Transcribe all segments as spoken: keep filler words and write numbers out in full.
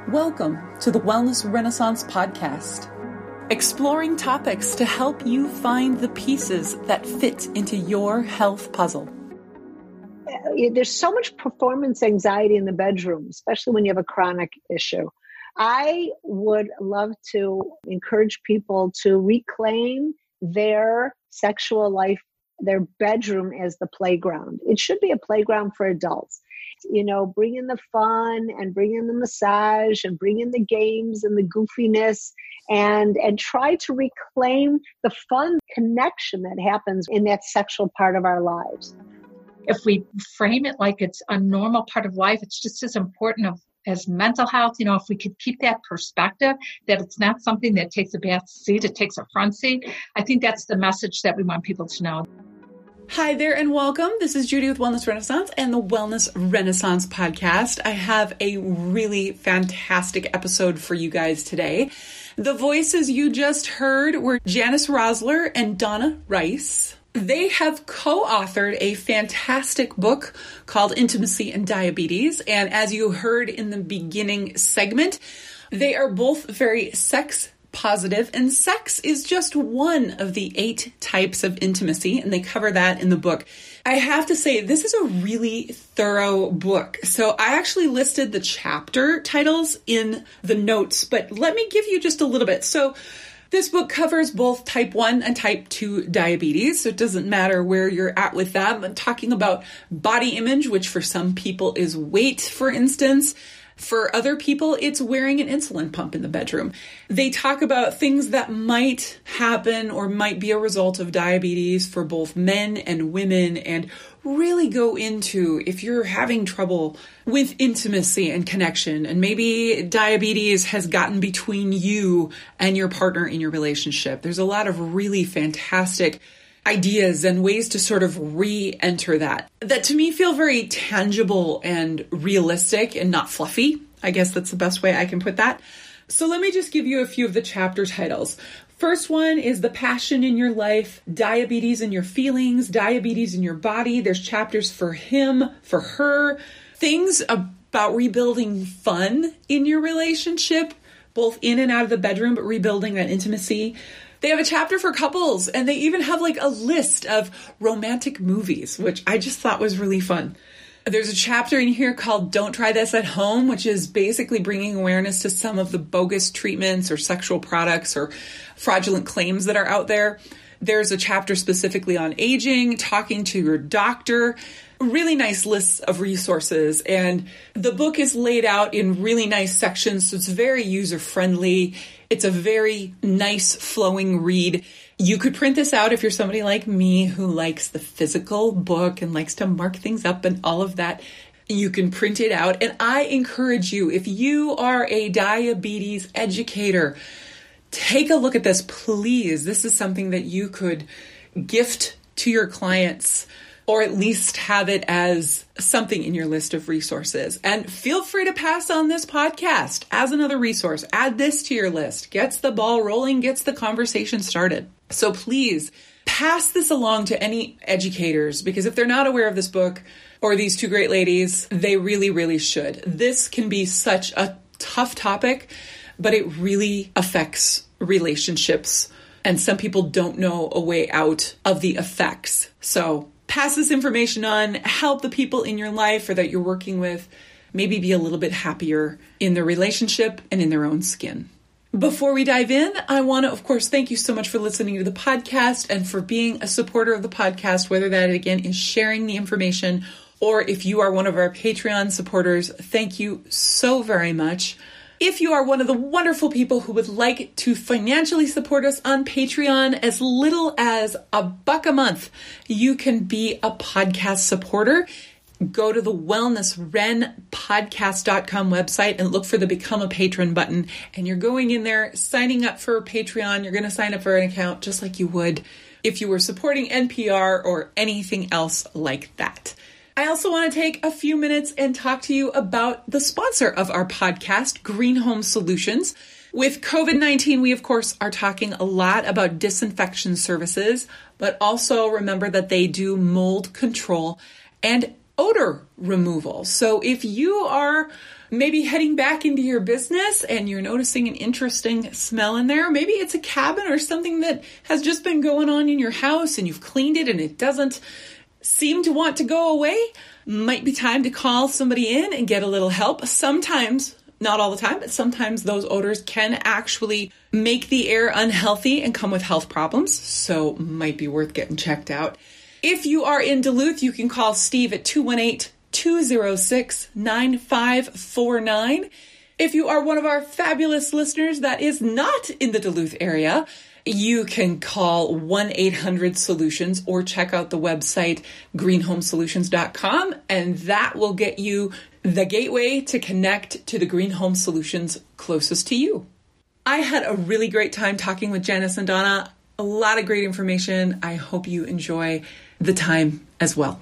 Welcome to the Wellness Renaissance Podcast, exploring topics to help you find the pieces that fit into your health puzzle. There's so much performance anxiety in the bedroom, especially when you have a chronic issue. I would love to encourage people to reclaim their sexual life, their bedroom as the playground. It should be a playground for adults. You know, bring in the fun and bring in the massage and bring in the games and the goofiness and, and try to reclaim the fun connection that happens in that sexual part of our lives. If we frame it like it's a normal part of life, it's just as important of, as mental health. You know, if we could keep that perspective, that it's not something that takes a back seat, it takes a front seat. I think that's the message that we want people to know. Hi there and welcome. This is Judy with Wellness Renaissance and the Wellness Renaissance Podcast. I have a really fantastic episode for you guys today. The voices you just heard were Janice Rosler and Donna Rice. They have co-authored a fantastic book called Intimacy and Diabetes. And as you heard in the beginning segment, they are both very sex positive, and sex is just one of the eight types of intimacy, and they cover that in the book. I have to say, this is a really thorough book. So I actually listed the chapter titles in the notes, but let me give you just a little bit. So this book covers both type one and type two diabetes, so it doesn't matter where you're at with that. I'm talking about body image, which for some people is weight, for instance. For other people, it's wearing an insulin pump in the bedroom. They talk about things that might happen or might be a result of diabetes for both men and women, and really go into if you're having trouble with intimacy and connection, and maybe diabetes has gotten between you and your partner in your relationship. There's a lot of really fantastic ideas and ways to sort of re-enter that, that to me feel very tangible and realistic and not fluffy. I guess that's the best way I can put that. So let me just give you a few of the chapter titles. First one is The Passion in Your Life, Diabetes in Your Feelings, Diabetes in Your Body. There's chapters for him, for her, things about rebuilding fun in your relationship, both in and out of the bedroom, but rebuilding that intimacy. They have a chapter for couples, and they even have like a list of romantic movies, which I just thought was really fun. There's a chapter in here called Don't Try This at Home, which is basically bringing awareness to some of the bogus treatments or sexual products or fraudulent claims that are out there. There's a chapter specifically on aging, talking to your doctor, really nice lists of resources. And the book is laid out in really nice sections, so it's very user-friendly. It's a very nice flowing read. You could print this out if you're somebody like me who likes the physical book and likes to mark things up and all of that. You can print it out. And I encourage you, if you are a diabetes educator, take a look at this, please. This is something that you could gift to your clients, or at least have it as something in your list of resources. And feel free to pass on this podcast as another resource. Add this to your list. Gets the ball rolling, gets the conversation started. So please pass this along to any educators, because if they're not aware of this book or these two great ladies, they really, really should. This can be such a tough topic, but it really affects relationships. And some people don't know a way out of the effects. So pass this information on, help the people in your life or that you're working with maybe be a little bit happier in their relationship and in their own skin. Before we dive in, I want to, of course, thank you so much for listening to the podcast and for being a supporter of the podcast, whether that, again, is sharing the information or if you are one of our Patreon supporters, thank you so very much. If you are one of the wonderful people who would like to financially support us on Patreon, as little as a buck a month, you can be a podcast supporter. Go to the wellness ren podcast dot com website and look for the Become a Patron button. And you're going in there, signing up for Patreon. You're going to sign up for an account just like you would if you were supporting N P R or anything else like that. I also want to take a few minutes and talk to you about the sponsor of our podcast, Green Home Solutions. With covid nineteen, we, of course, are talking a lot about disinfection services, but also remember that they do mold control and odor removal. So if you are maybe heading back into your business and you're noticing an interesting smell in there, maybe it's a cabin or something that has just been going on in your house and you've cleaned it and it doesn't seem to want to go away, might be time to call somebody in and get a little help. Sometimes, not all the time, but sometimes those odors can actually make the air unhealthy and come with health problems. So might be worth getting checked out. If you are in Duluth, you can call Steve at two one eight, two zero six, nine five four nine. If you are one of our fabulous listeners that is not in the Duluth area, you can call one eight hundred solutions or check out the website green home solutions dot com, and that will get you the gateway to connect to the Green Home Solutions closest to you. I had a really great time talking with Janice and Donna. A lot of great information. I hope you enjoy the time as well.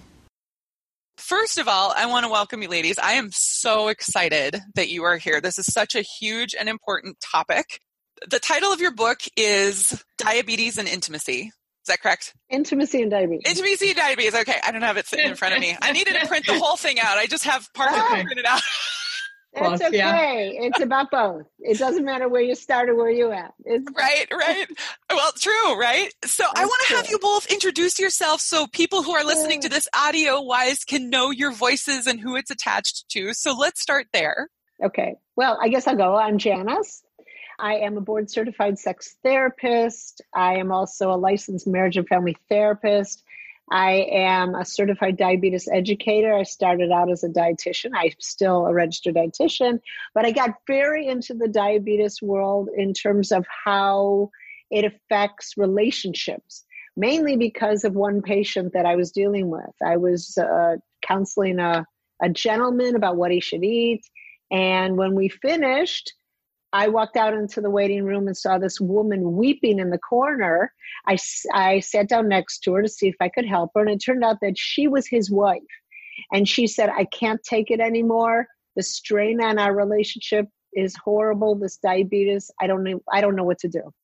First of all, I want to welcome you ladies. I am so excited that you are here. This is such a huge and important topic. The title of your book is Diabetes and Intimacy. Is that correct? Intimacy and Diabetes. Intimacy and Diabetes. Okay. I don't have it sitting in front of me. I needed to print the whole thing out. I just have part of it printed out. That's okay. Yeah. It's about both. It doesn't matter where you start or where you at. It's- right, right. Well, true, right? So That's I want to have you both introduce yourselves so people who are listening to this audio-wise can know your voices and who it's attached to. So let's start there. Okay. Well, I guess I'll go. I'm Janice. I am a board-certified sex therapist. I am also a licensed marriage and family therapist. I am a certified diabetes educator. I started out as a dietitian. I'm still a registered dietitian, but I got very into the diabetes world in terms of how it affects relationships, mainly because of one patient that I was dealing with. I was uh, counseling a, a gentleman about what he should eat. And when we finished, I walked out into the waiting room and saw this woman weeping in the corner. I, I sat down next to her to see if I could help her. And it turned out that she was his wife. And she said, I can't take it anymore. The strain on our relationship is horrible. This diabetes, I don't know, I don't know what to do.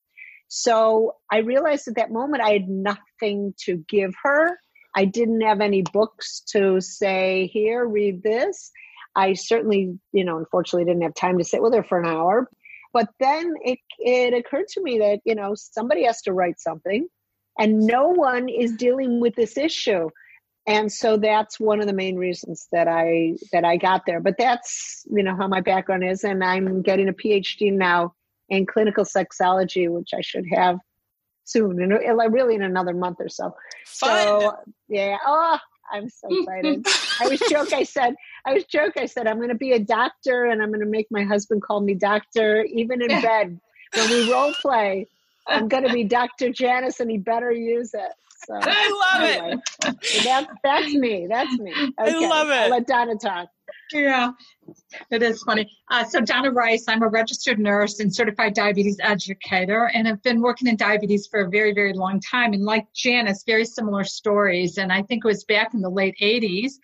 So I realized at that moment I had nothing to give her. I didn't have any books to say, here, read this. I certainly, you know, unfortunately didn't have time to sit with her for an hour. But then it it occurred to me that, you know, somebody has to write something and no one is dealing with this issue. And so that's one of the main reasons that I that I got there. But that's, you know, how my background is. And I'm getting a P H D now in clinical sexology, which I should have soon, in, really in another month or so. Fun. So, yeah. Oh, I'm so excited. I was joke. I said, I was joke. I said, I'm going to be a doctor and I'm going to make my husband call me doctor, even in bed. When we role play, I'm going to be Doctor Janice and he better use it. So, I love anyway, it. That, that's me. That's me. Okay. I love it. I'll let Donna talk. Yeah, it is funny. Uh, so Donna Rice, I'm a registered nurse and certified diabetes educator, and I've been working in diabetes for a very, very long time. And like Janice, very similar stories. And I think it was back in the late eighties,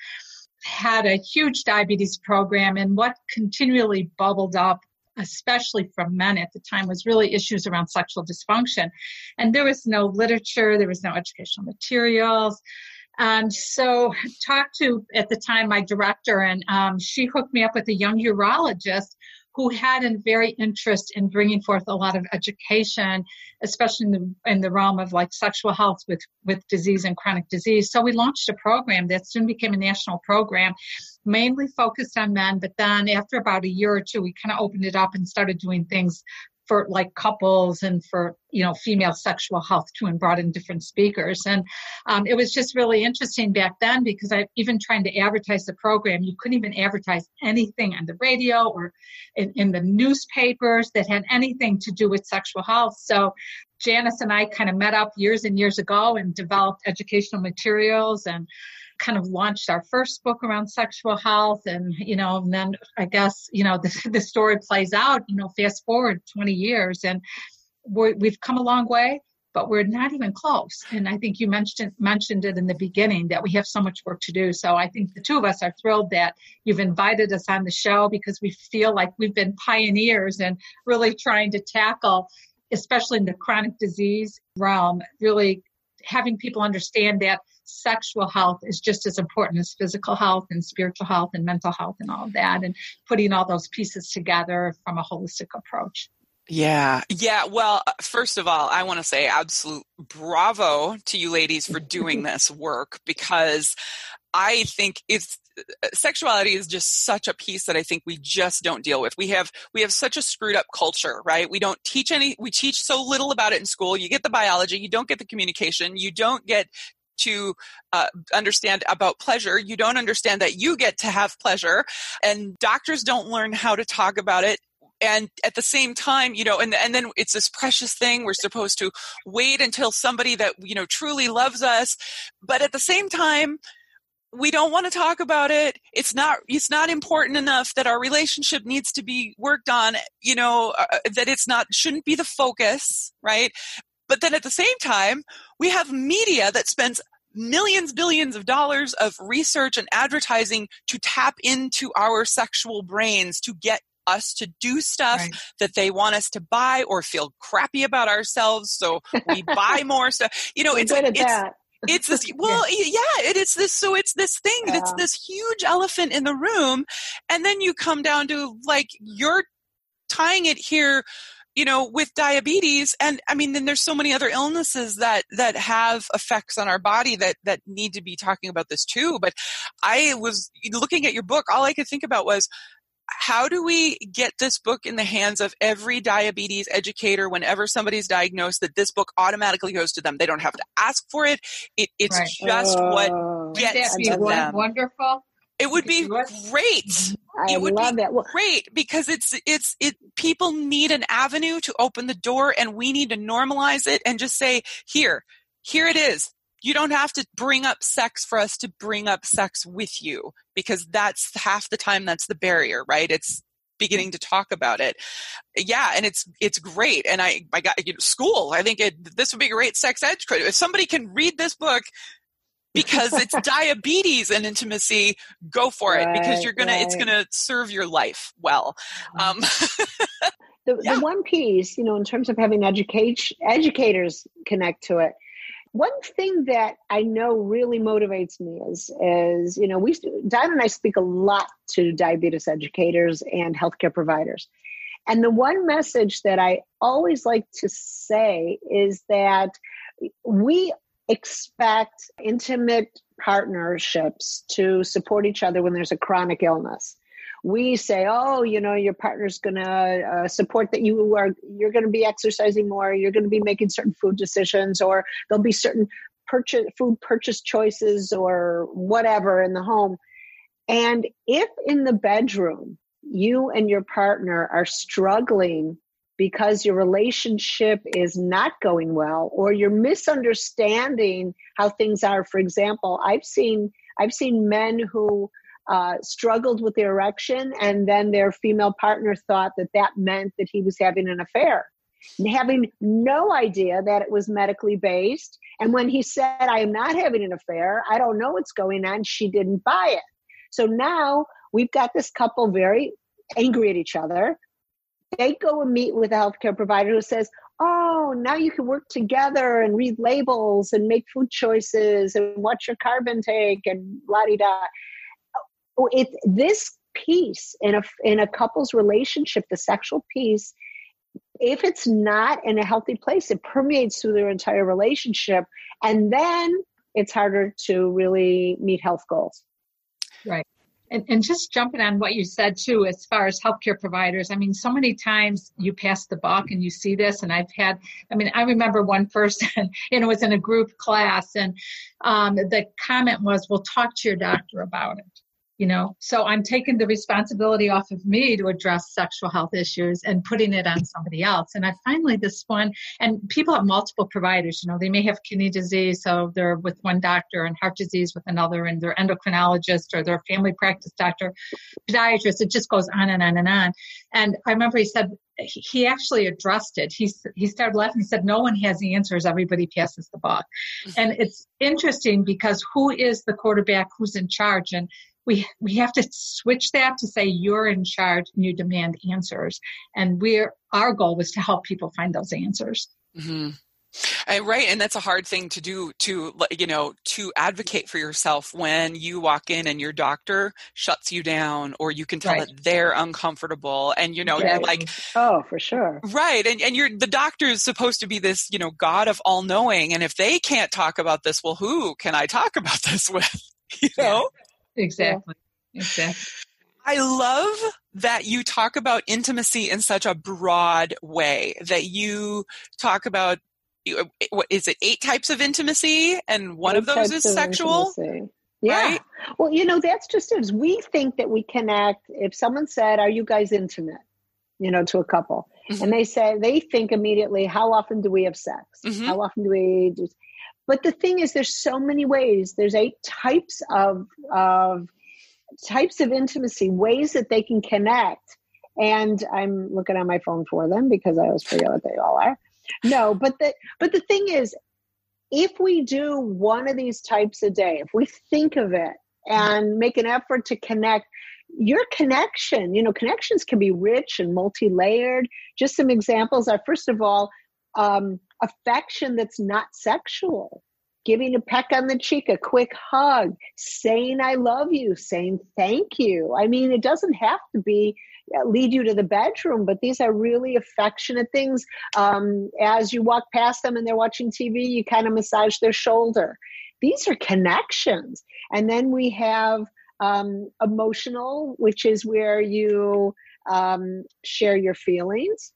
had a huge diabetes program, and what continually bubbled up, especially from men at the time, was really issues around sexual dysfunction. And there was no literature, there was no educational materials. And so talked to, at the time, my director, and um, she hooked me up with a young urologist who had a very interest in bringing forth a lot of education, especially in the, in the realm of like sexual health with, with disease and chronic disease. So we launched a program that soon became a national program, mainly focused on men. But then after about a year or two, we kind of opened it up and started doing things for like couples and for, you know, female sexual health too, and brought in different speakers. And um, it was just really interesting back then because I even trying to advertise the program, you couldn't even advertise anything on the radio or in, in the newspapers that had anything to do with sexual health. So Janice and I kind of met up years and years ago and developed educational materials and kind of launched our first book around sexual health. And, you know, and then I guess, you know, the, the story plays out, you know, fast forward twenty years and we're, we've come a long way, but we're not even close. And I think you mentioned, mentioned it in the beginning that we have so much work to do. So I think the two of us are thrilled that you've invited us on the show because we feel like we've been pioneers and really trying to tackle, especially in the chronic disease realm, really having people understand that sexual health is just as important as physical health and spiritual health and mental health and all of that, and putting all those pieces together from a holistic approach. Yeah. Yeah. Well, first of all, I want to say absolute bravo to you ladies for doing this work, because I think it's sexuality is just such a piece that I think we just don't deal with. We have, we have such a screwed up culture, right? We don't teach any, we teach so little about it in school. You get the biology, you don't get the communication, you don't get to uh, understand about pleasure. You don't understand that you get to have pleasure, and doctors don't learn how to talk about it. And at the same time, you know, and, and then it's this precious thing. We're supposed to wait until somebody that, you know, truly loves us. But at the same time, we don't want to talk about it. It's not, it's not important enough that our relationship needs to be worked on, you know, uh, that it's not, shouldn't be the focus, right? But then at the same time, we have media that spends millions, billions of dollars of research and advertising to tap into our sexual brains to get us to do stuff right. that they want us to buy or feel crappy about ourselves. So we buy more stuff. You know, We're it's good like, at it's, that. it's this, well, yeah, it is this, so it's this thing, Yeah. it's this huge elephant in the room. And then you come down to like, you're tying it here, you know, with diabetes. And I mean, then there's so many other illnesses that, that have effects on our body that, that need to be talking about this too. But I was looking at your book, all I could think about was, how do we get this book in the hands of every diabetes educator whenever somebody's diagnosed, that this book automatically goes to them? They don't have to ask for it. it it's right. just oh, what gets to them. Wonderful. It would be great. I it would love be that. Well, great because it's it's it. People need an avenue to open the door, and we need to normalize it and just say, here, here it is. You don't have to bring up sex for us to bring up sex with you, because that's half the time that's the barrier, right? It's beginning to talk about it. Yeah. And it's, it's great. And I, I got, you know, school, I think it, this would be a great sex ed credit. If somebody can read this book because it's diabetes and intimacy, go for right, it, because you're going right. to, it's going to serve your life well. Um, the, yeah. the one piece, you know, in terms of having education, educators connect to it, one thing that I know really motivates me is, is you know, we, Diane and I speak a lot to diabetes educators and healthcare providers. And the one message that I always like to say is that we expect intimate partnerships to support each other when there's a chronic illness. We say, oh, you know, your partner's going to uh, support that you are, you're going to be exercising more, you're going to be making certain food decisions, or there'll be certain purchase, food purchase choices or whatever in the home. And if in the bedroom, you and your partner are struggling because your relationship is not going well, or you're misunderstanding how things are. For example, I've seen, I've seen men who Uh, struggled with their erection, and then their female partner thought that that meant that he was having an affair, and having no idea that it was medically based. And when he said, I am not having an affair, I don't know what's going on, she didn't buy it. So now we've got this couple very angry at each other. They go and meet with a healthcare provider who says, oh, now you can work together and read labels and make food choices and watch your carb intake and la-di-da. It, this piece in a, in a couple's relationship, the sexual piece, if it's not in a healthy place, it permeates through their entire relationship. And then it's harder to really meet health goals. Right. And, and just jumping on what you said, too, as far as healthcare providers, I mean, so many times you pass the buck and you see this. And I've had, I mean, I remember one person, and it was in a group class, and um, the comment was, well, talk to your doctor about it. You know, so I'm taking the responsibility off of me to address sexual health issues and putting it on somebody else. And I finally, this one, and people have multiple providers, you know, they may have kidney disease, so they're with one doctor, and heart disease with another, and their endocrinologist or their family practice doctor, podiatrist. It just goes on and on and on. And I remember he said, he actually addressed it. He, he started laughing. He said, no one has the answers. Everybody passes the buck. And it's interesting because who is the quarterback? Who's in charge? And we we have to switch that to say you're in charge and you demand answers. And we're our goal was to help people find those answers. Mm-hmm. And, right. And that's a hard thing to do, to, you know, to advocate for yourself when you walk in and your doctor shuts you down, or you can tell Right. that they're uncomfortable, and, you know, Right. you're like, oh, for sure. right. And, and you're, the doctor is supposed to be this, you know, God of all knowing. And if they can't talk about this, well, who can I talk about this with? You know? Yeah, exactly. Yeah. Exactly. I love that you talk about intimacy in such a broad way, that you talk about, what is it, eight types of intimacy, and one Eight of those is of sexual, intimacy. Yeah. right? Well, you know, that's just it. We think that we connect. If someone said, "Are you guys intimate?" you know, to a couple, mm-hmm. and they say, they think immediately, "How often do we have sex? Mm-hmm. How often do we do?" But the thing is, there's so many ways. There's eight types of of types of intimacy, ways that they can connect. And I'm looking on my phone for them because I always forget what they all are. No, but the but the thing is, if we do one of these types a day, if we think of it and make an effort to connect, your connection, you know, connections can be rich and multi-layered. Just some examples are, first of all, um, affection that's not sexual. Giving a peck on the cheek, a quick hug, saying I love you, saying thank you. I mean, it doesn't have to be uh, lead you to the bedroom, but these are really affectionate things. Um, as you walk past them and they're watching T V, you kind of massage their shoulder. These are connections. And then we have um, emotional, which is where you um, share your feelings.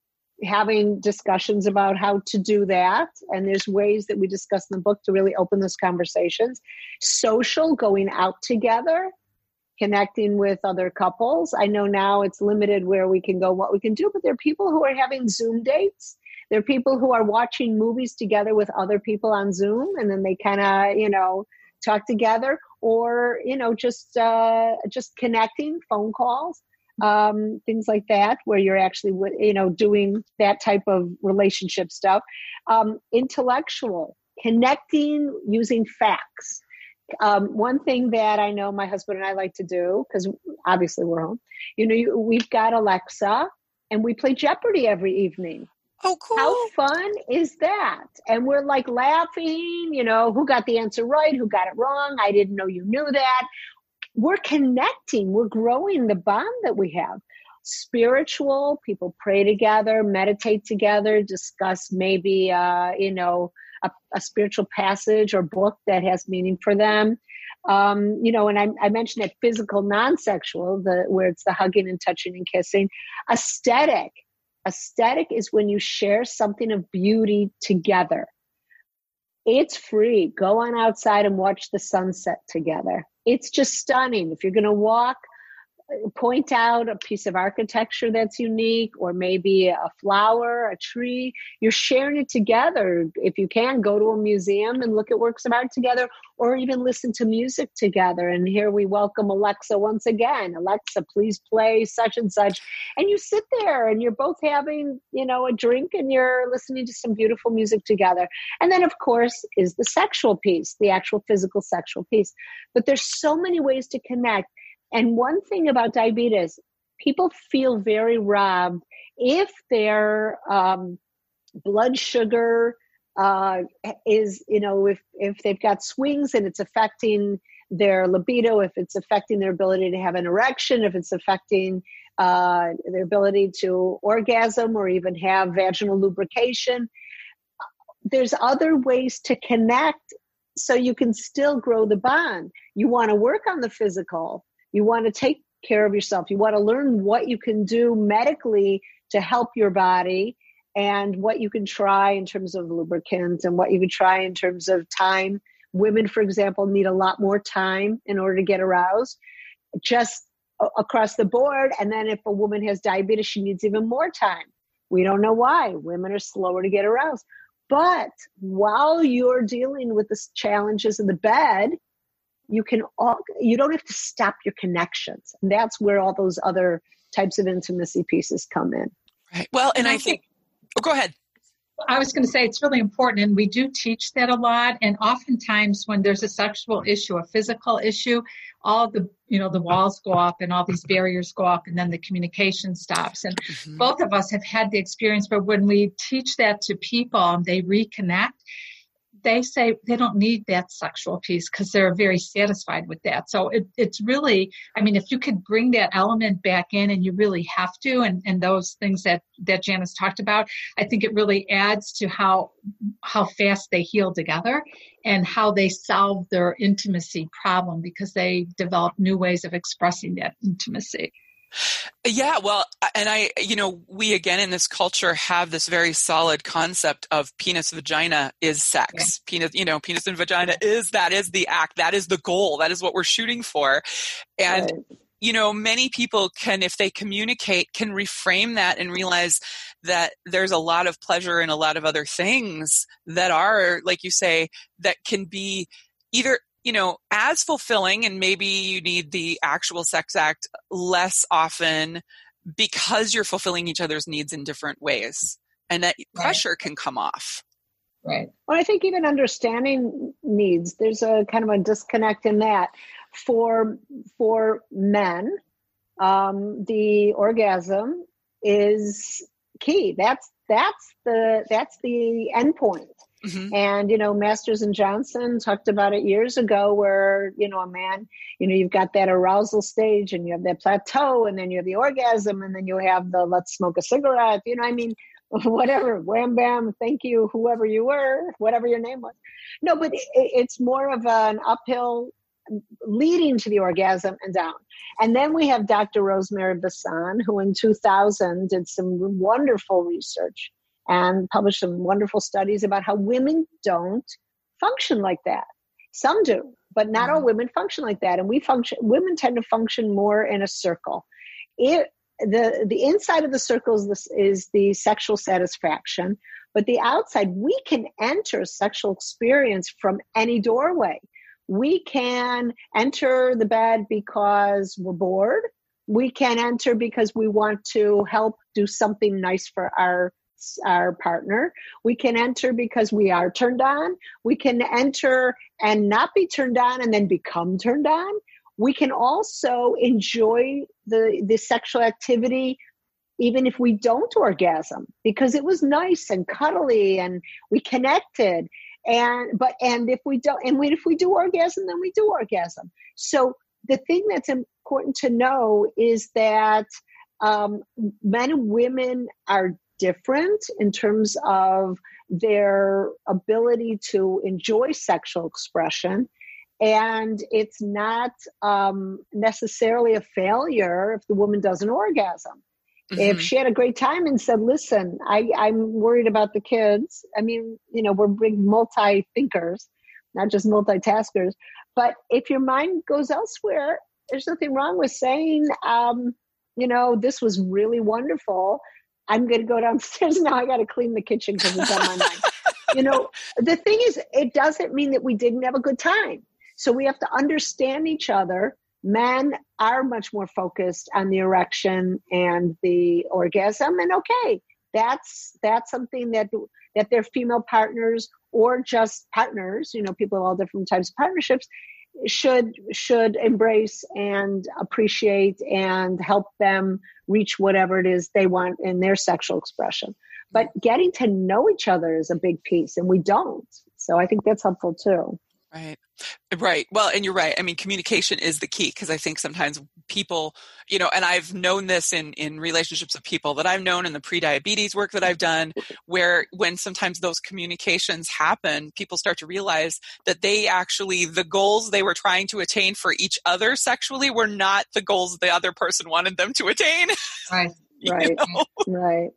Having discussions about how to do that. And there's ways that we discuss in the book to really open those conversations. Social, going out together, connecting with other couples. I know now it's limited where we can go, what we can do, but there are people who are having Zoom dates. There are people who are watching movies together with other people on Zoom, and then they kind of, you know, talk together, or, you know, just, uh, just connecting, phone calls. Um, things like that, where you're actually, you know, doing that type of relationship stuff. Um, intellectual, connecting using facts. Um, one thing that I know my husband and I like to do, because obviously we're home, you know, you, we've got Alexa, and we play Jeopardy every evening. Oh, cool. How fun is that? And we're like laughing, you know, who got the answer right? Who got it wrong? I didn't know you knew that. We're connecting, we're growing the bond that we have. Spiritual, people pray together, meditate together, discuss maybe, uh, you know, a, a spiritual passage or book that has meaning for them. Um, you know, and I, I mentioned that physical, non-sexual, the, where it's the hugging and touching and kissing. Aesthetic. Aesthetic is when you share something of beauty together. It's free. Go on outside and watch the sunset together. It's just stunning. If you're going to walk, point out a piece of architecture that's unique, or maybe a flower, a tree. You're sharing it together. If you can, go to a museum and look at works of art together, or even listen to music together. And here we welcome Alexa once again. Alexa, please play such and such. And you sit there and you're both having, you know, a drink, and you're listening to some beautiful music together. And then, of course, is the sexual piece, the actual physical sexual piece. But there's so many ways to connect. And one thing about diabetes, people feel very robbed if their um, blood sugar uh, is, you know, if, if they've got swings and it's affecting their libido, if it's affecting their ability to have an erection, if it's affecting uh, their ability to orgasm or even have vaginal lubrication. There's other ways to connect so you can still grow the bond. You want to work on the physical. You want to take care of yourself. You want to learn what you can do medically to help your body, and what you can try in terms of lubricants, and what you can try in terms of time. Women, for example, need a lot more time in order to get aroused, just across the board. And then if a woman has diabetes, she needs even more time. We don't know why. Women are slower to get aroused. But while you're dealing with the challenges in the bed, you can all, you don't have to stop your connections. And that's where all those other types of intimacy pieces come in. Right. Well, and I think, oh, go ahead. I was going to say it's really important, and we do teach that a lot. And oftentimes when there's a sexual issue, a physical issue, all the, you know, the walls go up and all these barriers go up, and then the communication stops. And mm-hmm. both of us have had the experience, but when we teach that to people and they reconnect, they say they don't need that sexual piece because they're very satisfied with that. So it, it's really, I mean, if you could bring that element back in, and you really have to, and, and those things that, that Janice talked about, I think it really adds to how, how fast they heal together and how they solve their intimacy problem, because they develop new ways of expressing that intimacy. Yeah, well, and I, you know, we again in this culture have this very solid concept of penis vagina is sex. Yeah. Penis, you know, penis and vagina is, that is the act, that is the goal, that is what we're shooting for. And, right. you know, many people can, if they communicate, can reframe that and realize that there's a lot of pleasure in a lot of other things that are, like you say, that can be either, you know, as fulfilling, and maybe you need the actual sex act less often because you're fulfilling each other's needs in different ways, and that right. pressure can come off. Right. Well, I think even understanding needs, there's a kind of a disconnect in that. For for men, um, the orgasm is key. That's that's the that's the end point. Mm-hmm. And, you know, Masters and Johnson talked about it years ago where, you know, a man, you know, you've got that arousal stage and you have that plateau, and then you have the orgasm, and then you have the let's smoke a cigarette, you know, I mean, whatever, wham, bam, thank you, whoever you were, whatever your name was. No, but it, it's more of an uphill leading to the orgasm and down. And then we have Doctor Rosemary Basson, who in two thousand did some wonderful research and published some wonderful studies about how women don't function like that. Some do, but not mm-hmm. all women function like that. And we function, women tend to function more in a circle. It, the, the inside of the circle is, this, is the sexual satisfaction, but the outside, we can enter sexual experience from any doorway. We can enter the bed because we're bored. We can enter because we want to help do something nice for our our partner. We can enter because we are turned on. We can enter and not be turned on and then become turned on. We can also enjoy the, the sexual activity even if we don't orgasm, because it was nice and cuddly and we connected. And but and if we don't, and we, if we do orgasm, then we do orgasm. So the thing that's important to know is that um, men and women are different in terms of their ability to enjoy sexual expression. And it's not um, necessarily a failure if the woman doesn't orgasm. Mm-hmm. If she had a great time and said, listen, I, I'm worried about the kids. I mean, you know, we're big multi-thinkers, not just multitaskers. But if your mind goes elsewhere, there's nothing wrong with saying, um, you know, this was really wonderful. I'm going to go downstairs now. I got to clean the kitchen because it's on my mind. You know, the thing is, it doesn't mean that we didn't have a good time. So we have to understand each other. Men are much more focused on the erection and the orgasm. And okay, that's that's something that that their female partners or just partners, you know, people of all different types of partnerships should should embrace and appreciate and help them reach whatever it is they want in their sexual expression. But getting to know each other is a big piece, and we don't. So I think that's helpful too. Right. Right. Well, and you're right. I mean, communication is the key, because I think sometimes people, you know, and I've known this in, in relationships of people that I've known in the pre-diabetes work that I've done, where when sometimes those communications happen, people start to realize that they actually, the goals they were trying to attain for each other sexually were not the goals the other person wanted them to attain. Right. Right. know? Right.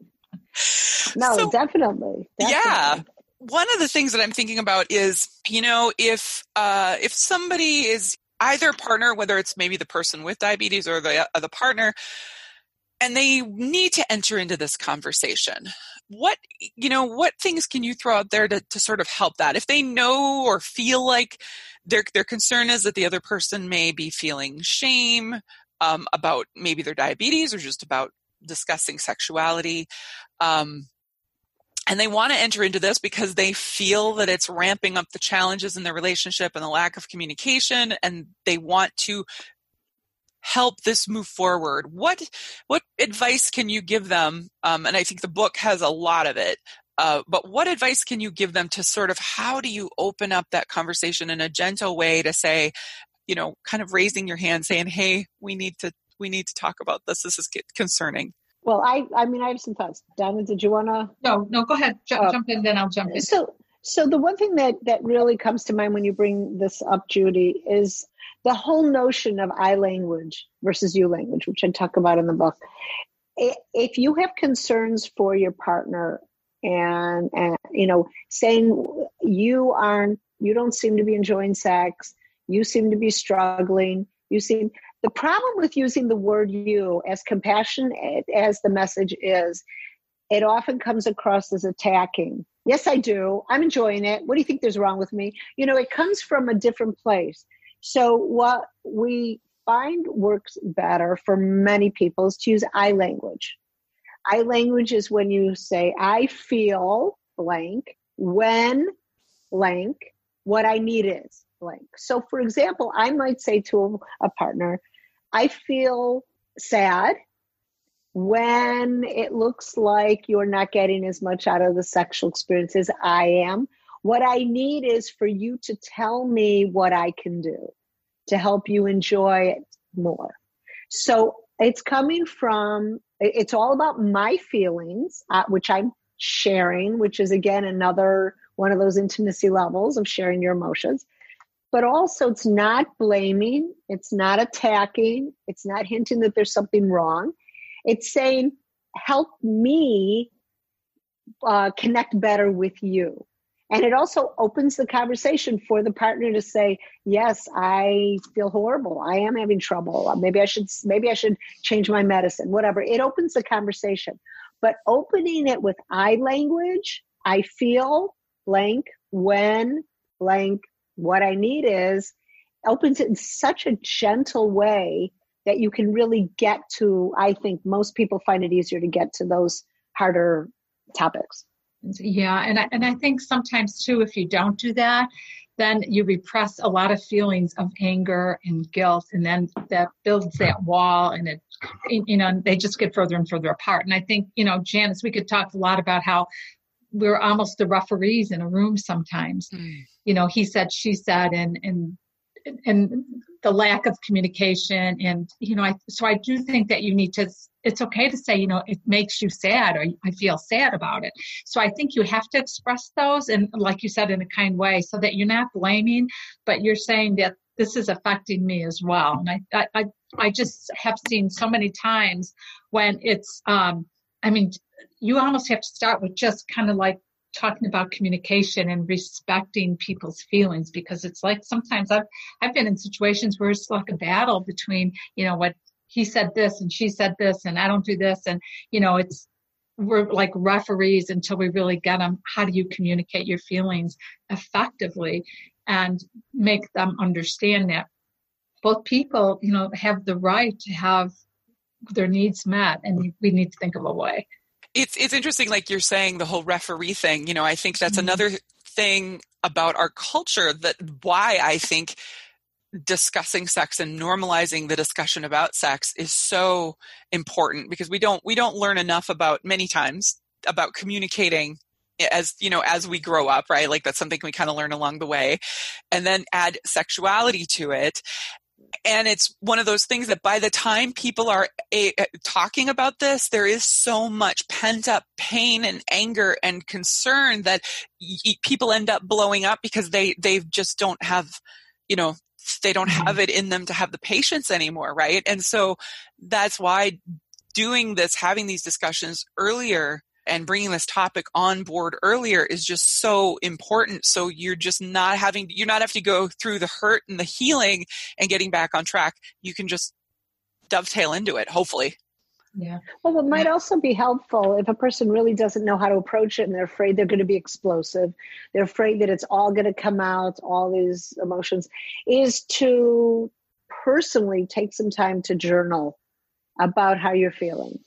No, so, definitely, definitely. Yeah. One of the things that I'm thinking about is, you know, if uh, if somebody is either partner, whether it's maybe the person with diabetes or the uh, the partner, and they need to enter into this conversation, what, you know, what things can you throw out there to, to sort of help that? If they know or feel like their their concern is that the other person may be feeling shame um, about maybe their diabetes or just about discussing sexuality, um, And they want to enter into this because they feel that it's ramping up the challenges in their relationship and the lack of communication, and they want to help this move forward. What what advice can you give them? Um, and I think the book has a lot of it. Uh, but what advice can you give them to sort of how do you open up that conversation in a gentle way to say, you know, kind of raising your hand, saying, "Hey, we need to we need to talk about this. This is concerning." Well, I, I mean, I have some thoughts. Donna, did you want to? No, no, go ahead. Jump, uh, jump in, then I'll jump in. So, so the one thing that, that really comes to mind when you bring this up, Judy, is the whole notion of I language versus you language, which I talk about in the book. If you have concerns for your partner and, and you know, saying you aren't, you don't seem to be enjoying sex, you seem to be struggling, you seem... The problem with using the word you, as compassionate as the message is, it often comes across as attacking. Yes, I do. I'm enjoying it. What do you think there's wrong with me? You know, it comes from a different place. So what we find works better for many people is to use I language. I language is when you say, I feel blank, when blank, what I need is blank. So for example, I might say to a, a partner, I feel sad when it looks like you're not getting as much out of the sexual experience as I am. What I need is for you to tell me what I can do to help you enjoy it more. So it's coming from, it's all about my feelings, uh, which I'm sharing, which is again, another one of those intimacy levels of sharing your emotions. But also it's not blaming, it's not attacking, it's not hinting that there's something wrong. It's saying, help me uh, connect better with you. And it also opens the conversation for the partner to say, yes, I feel horrible. I am having trouble. Maybe I should, maybe I should change my medicine, whatever. It opens the conversation. But opening it with I language, I feel blank, when blank, what I need is, opens it in such a gentle way that you can really get to, I think most people find it easier to get to those harder topics. Yeah. And I, and I think sometimes too, if you don't do that, then you repress a lot of feelings of anger and guilt. And then that builds that wall, and it, you know, they just get further and further apart. And I think, you know, Janice, we could talk a lot about how we're almost the referees in a room sometimes. Mm. You know, he said, she said, and, and, and the lack of communication. And, you know, I, so I do think that you need to, it's okay to say, you know, it makes you sad, or I feel sad about it. So I think you have to express those. And like you said, in a kind way, so that you're not blaming, but you're saying that this is affecting me as well. And I, I, I just have seen so many times when it's, um, I mean, you almost have to start with just kind of like talking about communication and respecting people's feelings, because it's like sometimes I've I've been in situations where it's like a battle between, you know, what he said this and she said this and I don't do this, and you know, it's we're like referees until we really get them. How do you communicate your feelings effectively and make them understand that both people, you know, have the right to have their needs met, and we need to think of a way. It's it's interesting, like you're saying, the whole referee thing. You know, I think that's mm-hmm. another thing about our culture, that why I think discussing sex and normalizing the discussion about sex is so important, because we don't we don't learn enough about, many times, about communicating as, you know, as we grow up, right? Like that's something we kind of learn along the way, and then add sexuality to it. And it's one of those things that by the time people are a, talking about this, there is so much pent up pain and anger and concern that y- people end up blowing up because they, they just don't have, you know, they don't have it in them to have the patience anymore. Right. And so that's why doing this, having these discussions earlier and bringing this topic on board earlier is just so important. So you're just not having, you're not having to go through the hurt and the healing and getting back on track. You can just dovetail into it, hopefully. Yeah. Well, it might also be helpful if a person really doesn't know how to approach it and they're afraid they're going to be explosive. They're afraid that it's all going to come out, all these emotions, is to personally take some time to journal about how you're feeling.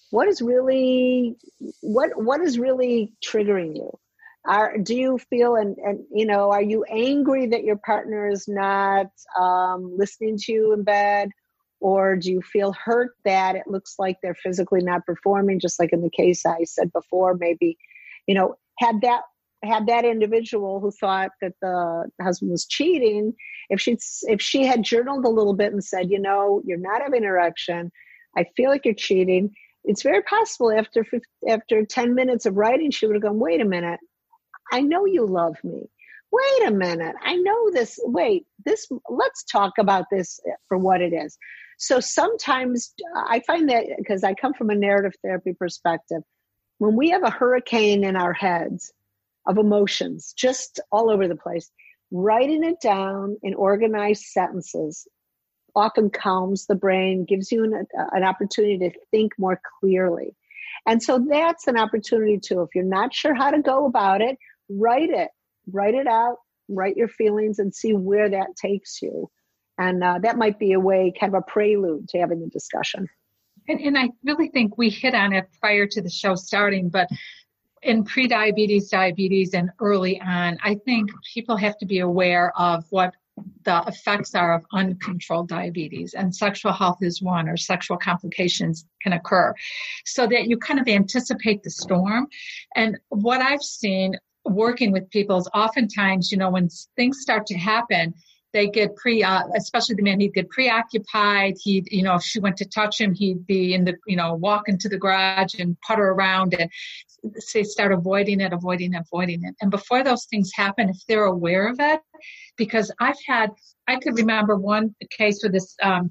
what is really, what, what is really triggering you? Are, do you feel, and, and, you know, are you angry that your partner is not um, listening to you in bed? Or do you feel hurt that it looks like they're physically not performing, just like in the case I said before? Maybe, you know, had that had that individual who thought that the husband was cheating, if she if she had journaled a little bit and said, you know, you're not having an erection, I feel like you're cheating. It's very possible after after ten minutes of writing, she would have gone, wait a minute, I know you love me. Wait a minute, I know this. Wait, this. Let's talk about this for what it is. So sometimes I find that, because I come from a narrative therapy perspective, when we have a hurricane in our heads of emotions just all over the place, writing it down in organized sentences often calms the brain, gives you an, an opportunity to think more clearly. And so that's an opportunity too. If you're not sure how to go about it, write it, write it out, write your feelings and see where that takes you. And uh, that might be a way, kind of a prelude to having the discussion. And, and I really think we hit on it prior to the show starting, but in pre-diabetes, diabetes, and early on, I think people have to be aware of what the effects are of uncontrolled diabetes, and sexual health is one, or sexual complications can occur, so that you kind of anticipate the storm. And what I've seen working with people is oftentimes, you know, when things start to happen, they get pre, uh, especially the man, he'd get preoccupied. He'd, you know, if she went to touch him, he'd be in the, you know, walk into the garage and putter around and say, start avoiding it, avoiding it, avoiding it. And before those things happen, if they're aware of it, because I've had, I could remember one case with this, um,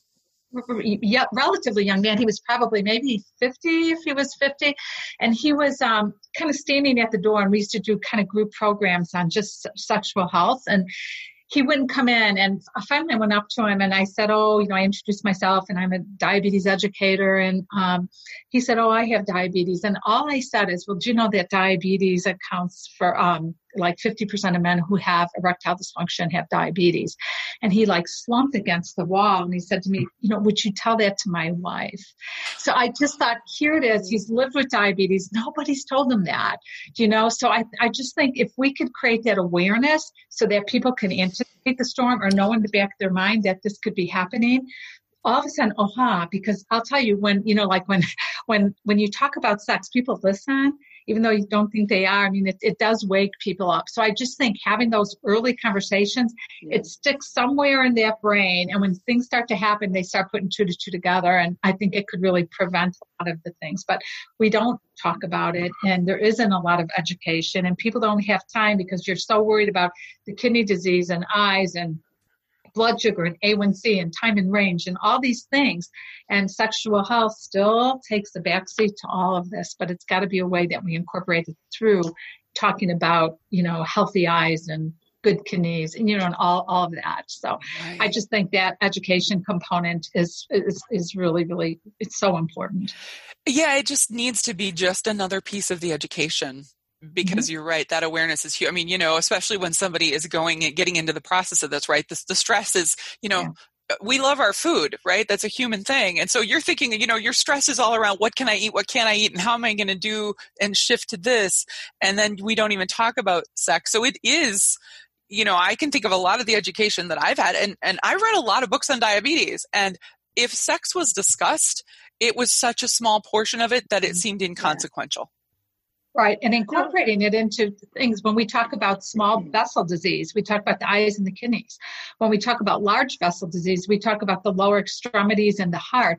yeah, relatively young man. He was probably maybe fifty, if he was fifty. And he was um, kind of standing at the door, and we used to do kind of group programs on just sexual health. And he wouldn't come in. And finally I went up to him and I said, oh, you know, I introduced myself and I'm a diabetes educator. And um, he said, oh, I have diabetes. And all I said is, well, do you know that diabetes accounts for um, like fifty percent of men who have erectile dysfunction have diabetes? And he like slumped against the wall. And he said to me, you know, would you tell that to my wife? So I just thought, here it is. He's lived with diabetes. Nobody's told him that, you know? So I, I just think if we could create that awareness so that people can anticipate the storm or know in the back of their mind that this could be happening, all of a sudden, aha, because I'll tell you, when, you know, like when, when, when you talk about sex, people listen, even though you don't think they are. I mean, it, it does wake people up. So I just think having those early conversations, yeah. It sticks somewhere in their brain. And when things start to happen, they start putting two to two together. And I think it could really prevent a lot of the things, but we don't talk about it. And there isn't a lot of education, and people don't have time because you're so worried about the kidney disease and eyes and blood sugar and A one C and time in range and all these things. And sexual health still takes the backseat to all of this, but it's got to be a way that we incorporate it through talking about, you know, healthy eyes and good kidneys and, you know, and all, all of that. So right. I just think that education component is, is, is really, really, it's so important. Yeah. It just needs to be just another piece of the education. Because mm-hmm. you're right, that awareness is huge. I mean, you know, especially when somebody is going and getting into the process of this, right? The, the stress is, you know, yeah. we love our food, right? That's a human thing. And so you're thinking, you know, your stress is all around what can I eat, what can't I eat, and how am I going to do and shift to this? And then we don't even talk about sex. So it is, you know, I can think of a lot of the education that I've had, and, and I read a lot of books on diabetes. And if sex was discussed, it was such a small portion of it that it seemed inconsequential. Yeah. Right. And incorporating it into things. When we talk about small vessel disease, we talk about the eyes and the kidneys. When we talk about large vessel disease, we talk about the lower extremities and the heart.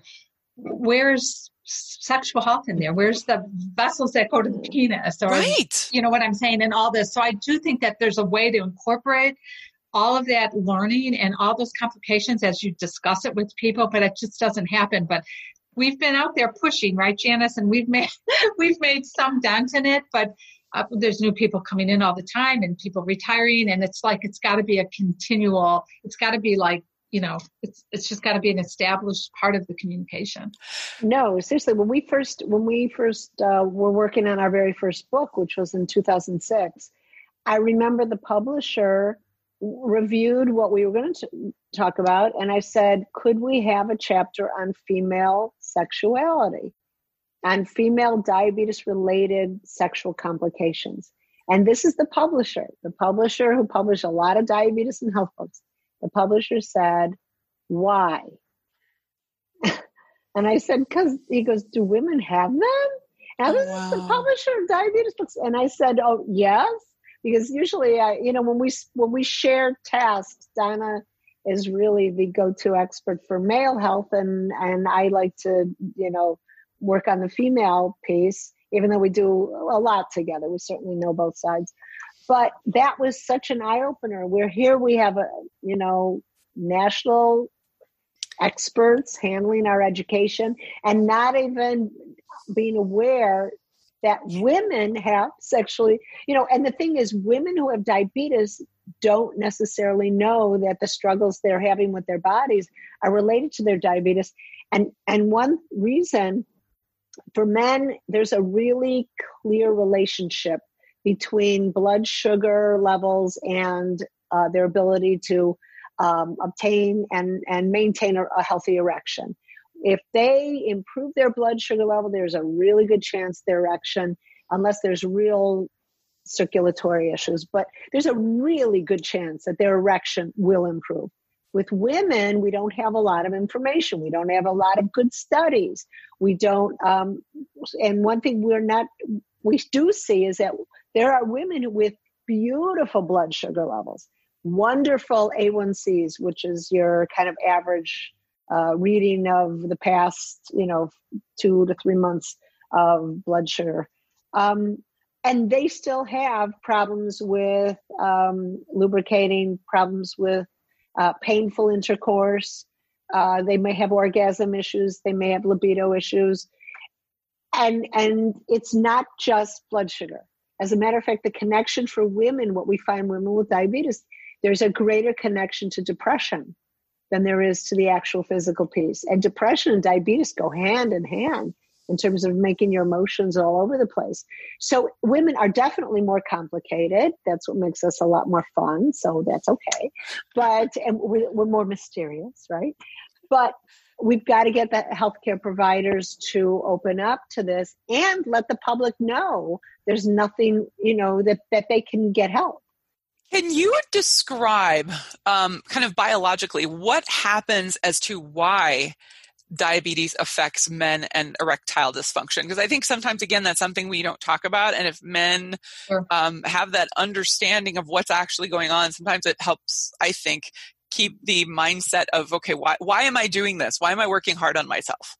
Where's sexual health in there? Where's the vessels that go to the penis? Or, right. You know what I'm saying? And all this. So I do think that there's a way to incorporate all of that learning and all those complications as you discuss it with people, but it just doesn't happen. But we've been out there pushing, right, Janice? And we've made we've made some dent in it, but uh, there's new people coming in all the time and people retiring, and it's like it's got to be a continual. It's got to be like, you know, it's it's just got to be an established part of the communication. No, seriously. When we first when we first uh, were working on our very first book, which was in two thousand six, I remember the publisher reviewed what we were going to talk about, and I said, could we have a chapter on female sexuality? on female diabetes-related sexual complications. And this is the publisher, the publisher who published a lot of diabetes and health books. The publisher said, why? And I said, because, he goes, do women have them? Now, this wow. is the publisher of diabetes books. And I said, oh, yes. Because usually, I, you know, when we when we share tasks, Donna is really the go-to expert for male health, and and I like to, you know, work on the female piece, even though we do a lot together. We certainly know both sides. But that was such an eye-opener. We're here, we have a, you know, national experts handling our education and not even being aware that women have sexually, you know, and the thing is, women who have diabetes don't necessarily know that the struggles they're having with their bodies are related to their diabetes. And, and one reason for men, there's a really clear relationship between blood sugar levels and uh, their ability to um, obtain and, and maintain a, a healthy erection. If they improve their blood sugar level, there's a really good chance their erection, unless there's real circulatory issues, but there's a really good chance that their erection will improve. With women, we don't have a lot of information. We don't have a lot of good studies. We don't, um, and one thing we're not, we do see is that there are women with beautiful blood sugar levels, wonderful A one Cs, which is your kind of average Uh, reading of the past, you know, two to three months of blood sugar. Um, and they still have problems with um, lubricating, problems with uh, painful intercourse. Uh, they may have orgasm issues. They may have libido issues. And, and it's not just blood sugar. As a matter of fact, the connection for women, what we find women with diabetes, there's a greater connection to depression than there is to the actual physical piece. And depression and diabetes go hand in hand in terms of making your emotions all over the place. So women are definitely more complicated. That's what makes us a lot more fun. So that's okay. But and we're, we're more mysterious, right? But we've got to get the healthcare providers to open up to this and let the public know there's nothing, you know, that, that they can get help. Can you describe um, kind of biologically what happens as to why diabetes affects men and erectile dysfunction? Because I think sometimes, again, that's something we don't talk about. And if men sure. um, have that understanding of what's actually going on, sometimes it helps, I think, keep the mindset of, okay, why, why am I doing this? Why am I working hard on myself?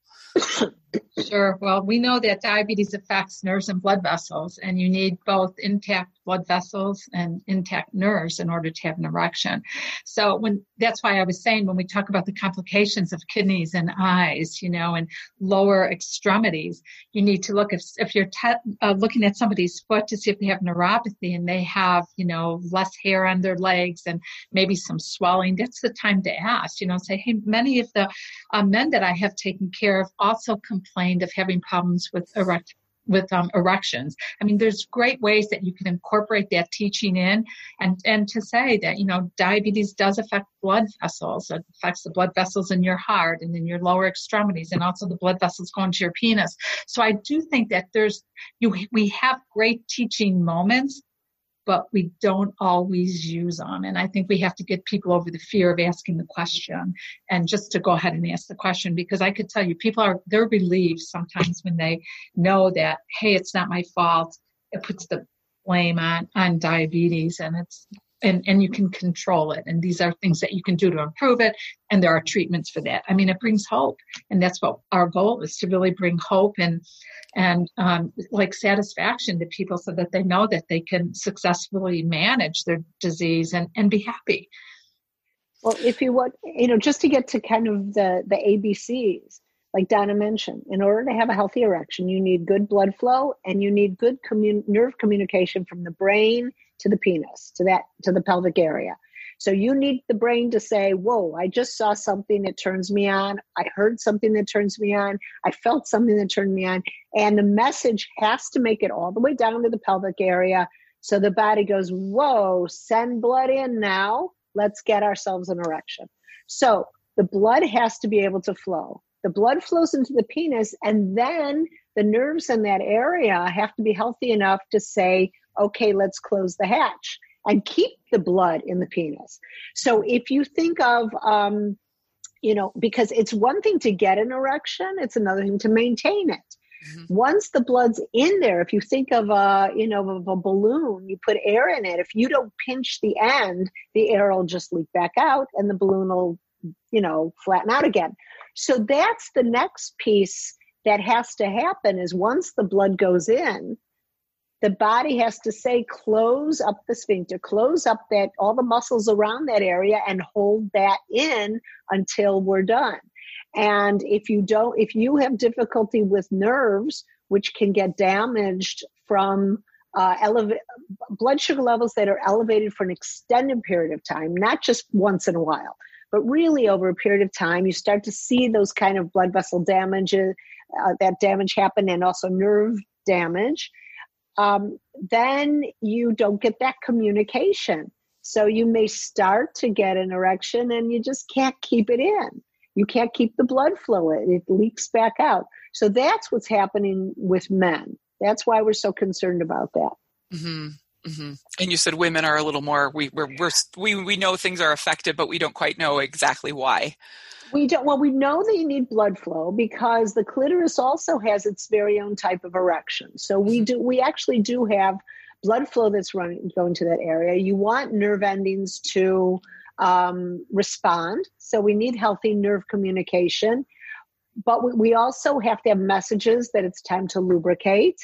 Sure. Well, we know that diabetes affects nerves and blood vessels, and you need both intact blood vessels and intact nerves in order to have an erection. So when that's why I was saying when we talk about the complications of kidneys and eyes, you know, and lower extremities, you need to look if if you're te- uh, looking at somebody's foot to see if they have neuropathy and they have, you know, less hair on their legs and maybe some swelling. That's the time to ask, you know, say, hey, many of the uh, men that I have taken care of also complained of having problems with erect with um, erections. I mean, there's great ways that you can incorporate that teaching in and, and to say that, you know, diabetes does affect blood vessels. It affects the blood vessels in your heart and in your lower extremities and also the blood vessels going to your penis. So I do think that there's, you, we have great teaching moments, but we don't always use them. And I think we have to get people over the fear of asking the question and just to go ahead and ask the question, because I could tell you people are, they're relieved sometimes when they know that, hey, it's not my fault. It puts the blame on, on diabetes and it's, and, and you can control it. And these are things that you can do to improve it. And there are treatments for that. I mean, it brings hope. And that's what our goal is, to really bring hope and, and um, like satisfaction to people so that they know that they can successfully manage their disease and, and be happy. Well, if you want, you know, just to get to kind of the, the A B Cs, like Donna mentioned, in order to have a healthy erection, you need good blood flow and you need good commun- nerve communication from the brain to the penis, to that, to the pelvic area. So you need the brain to say, whoa, I just saw something that turns me on. I heard something that turns me on. I felt something that turned me on. And the message has to make it all the way down to the pelvic area. So the body goes, whoa, send blood in now. Let's get ourselves an erection. So the blood has to be able to flow. the blood flows into the penis, and then the nerves in that area have to be healthy enough to say, okay, let's close the hatch and keep the blood in the penis. So if you think of, um, you know, because it's one thing to get an erection, it's another thing to maintain it. Mm-hmm. Once the blood's in there, if you think of a, you know, of a balloon, you put air in it. If you don't pinch the end, the air will just leak back out and the balloon will, you know, flatten out again. So that's the next piece that has to happen is once the blood goes in, the body has to say, close up the sphincter, close up that all the muscles around that area and hold that in until we're done. And if you don't, if you have difficulty with nerves, which can get damaged from uh, eleva- blood sugar levels that are elevated for an extended period of time, not just once in a while, but really over a period of time, you start to see those kind of blood vessel damages, uh, that damage happen, and also nerve damage. Um, then you don't get that communication. So you may start to get an erection and you just can't keep it in. You can't keep the blood flow. It, it leaks back out. So that's what's happening with men. That's why we're so concerned about that. Mm-hmm. Mm-hmm. And you said women are a little more, we we're, we're, we we know things are affected, but we don't quite know exactly why. We don't. Well, we know that you need blood flow because the clitoris also has its very own type of erection. So we do. We actually do have blood flow that's running going to that area. You want nerve endings to um, respond. So we need healthy nerve communication. But we, we also have to have messages that it's time to lubricate.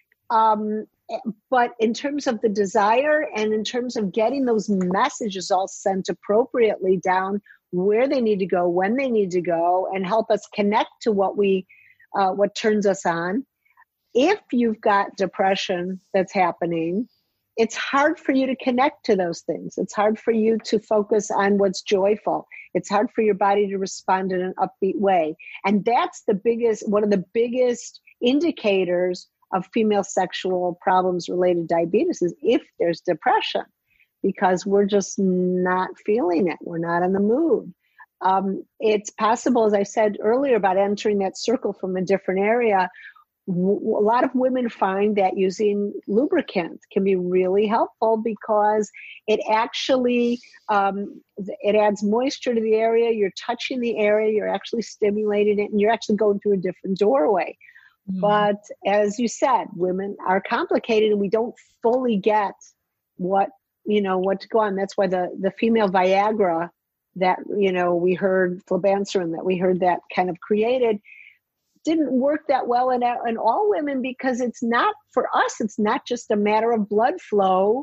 Um, but in terms of the desire and in terms of getting those messages all sent appropriately down where they need to go, when they need to go, and help us connect to what we, uh, what turns us on. If you've got depression that's happening, it's hard for you to connect to those things. It's hard for you to focus on what's joyful. It's hard for your body to respond in an upbeat way. And that's the biggest, one of the biggest indicators of female sexual problems related to diabetes is if there's depression. Because we're just not feeling it. We're not in the mood. Um, it's possible, as I said earlier, about entering that circle from a different area. W- a lot of women find that using lubricant can be really helpful because it actually, um, it adds moisture to the area. You're touching the area. You're actually stimulating it, and you're actually going through a different doorway. Mm. But as you said, women are complicated, and we don't fully get what you know, what to go on. That's why the, the female Viagra that, you know, we heard, flibanserin, that we heard that kind of created, didn't work that well in, in all women because it's not, for us, it's not just a matter of blood flow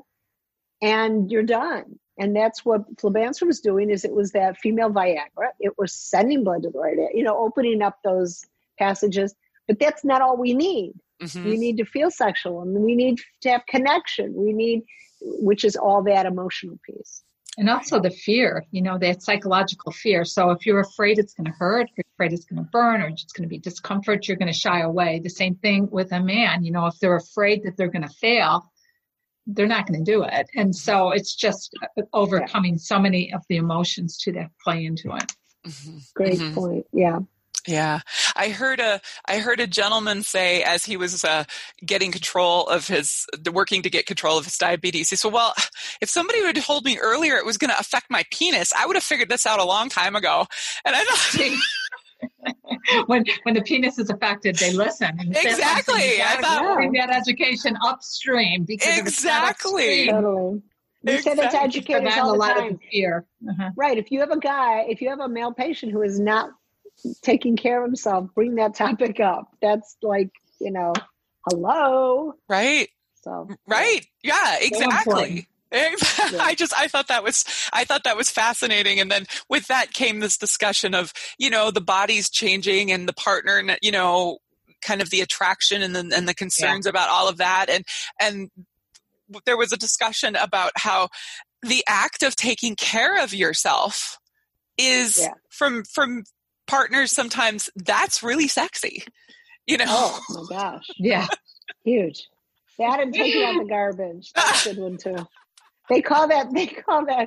and you're done. And that's what flibanserin was doing, is it was that female Viagra. It was sending blood to the right area, you know, opening up those passages. But that's not all we need. Mm-hmm. We need to feel sexual, and we need to have connection. We need, which is all that emotional piece. And also the fear, you know, that psychological fear. So if you're afraid it's going to hurt, if you're afraid it's going to burn, or it's going to be discomfort, you're going to shy away. The same thing with a man. You know, if they're afraid that they're going to fail, they're not going to do it. And so it's just overcoming yeah. so many of the emotions to that play into it. Mm-hmm. Great mm-hmm. point. Yeah. Yeah. I heard a, I heard a gentleman say, as he was uh, getting control of his, working to get control of his diabetes, he said, well, if somebody would have told me earlier it was going to affect my penis, I would have figured this out a long time ago. And I thought, when, when the penis is affected, they listen. And exactly. I thought bring that education upstream because exactly. If it's totally. We exactly. say that to educators all the time. Of the fear. Uh-huh. Right. If you have a guy, if you have a male patient who is not taking care of himself, bring that topic up. That's like, you know, hello. Right. So right. Yeah, exactly. Yeah. I just, I thought that was, I thought that was fascinating. And then with that came this discussion of, you know, the body's changing and the partner, you know, kind of the attraction and the, and the concerns yeah. about all of that. And, and there was a discussion about how the act of taking care of yourself is yeah. from, from, partners, sometimes that's really sexy, you know? Oh my gosh. Yeah. Huge. That and taking out the garbage. That's a good one too. They call that, they call that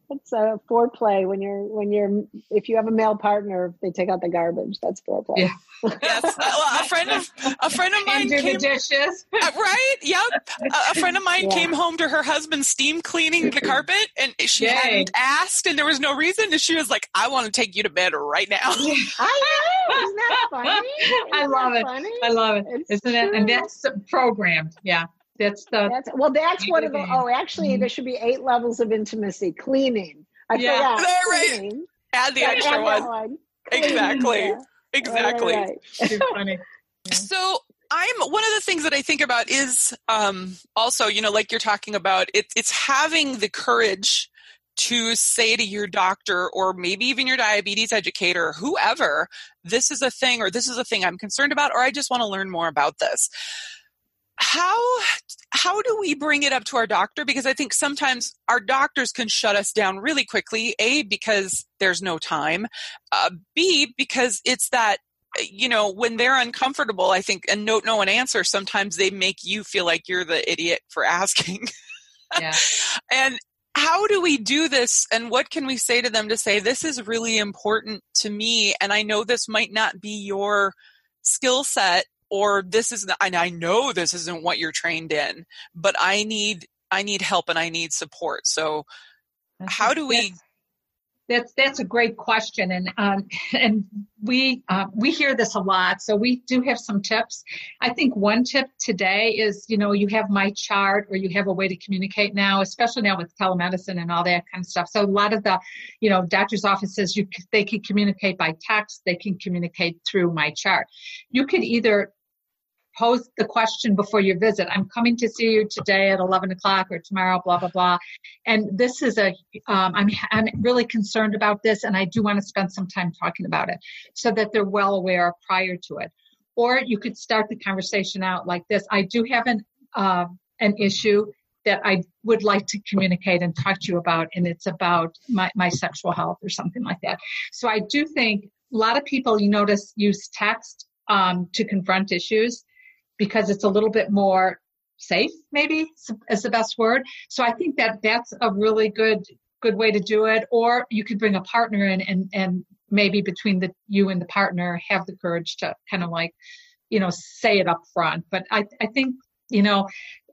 That's a foreplay when you're when you're if you have a male partner, they take out the garbage. That's foreplay. Yeah. Yes. Well, a friend of a friend of mine And do came. the dishes. Uh, right? Yep. A, a friend of mine Yeah. came home to her husband steam cleaning the carpet, and she Yay. hadn't asked, and there was no reason. And she was like, "I want to take you to bed right now." I know. Isn't that funny? Isn't I love that it. funny? I love it. It's Isn't it? And true. that's programmed. Yeah. That's the. That's well. That's one of the. game. Oh, actually, Mhm. there should be eight levels of intimacy. Cleaning. I Yeah. forgot. Right, right. Cleaning. Add the Yeah, extra add that one. one. Cleaning, Exactly. yeah. Exactly. Right, right, right. Too funny. So I'm one of the things that I think about is um, also, you know, like you're talking about, it, it's having the courage to say to your doctor or maybe even your diabetes educator, whoever, this is a thing or this is a thing I'm concerned about, or I just want to learn more about this. How how do we bring it up to our doctor? Because I think sometimes our doctors can shut us down really quickly, A, because there's no time, uh, B, because it's that, you know, when they're uncomfortable, I think, and don't know an answer, sometimes they make you feel like you're the idiot for asking. Yeah. And how do we do this? And what can we say to them to say, this is really important to me, and I know this might not be your skill set, or this is, and I know this isn't what you're trained in, but I need, I need help and I need support. So how do we? That's, that's, that's a great question. And, um, and we, uh, we hear this a lot. So we do have some tips. I think one tip today is, you know, you have my chart or you have a way to communicate now, especially now with telemedicine and all that kind of stuff. So a lot of the, you know, doctor's offices, you, they can communicate by text. They can communicate through my chart. You could either pose the question before your visit. I'm coming to see you today at eleven o'clock or tomorrow, blah, blah, blah. And this is a, um, I'm, I'm really concerned about this, and I do want to spend some time talking about it so that they're well aware prior to it. Or you could start the conversation out like this. I do have an, uh, an issue that I would like to communicate and talk to you about, and it's about my, my sexual health or something like that. So I do think a lot of people, you notice, use text um, to confront issues, because it's a little bit more safe, maybe is the best word. So I think that that's a really good good way to do it. Or you could bring a partner in and, and maybe between the you and the partner have the courage to kind of like, you know, say it up front. But I, I think, you know,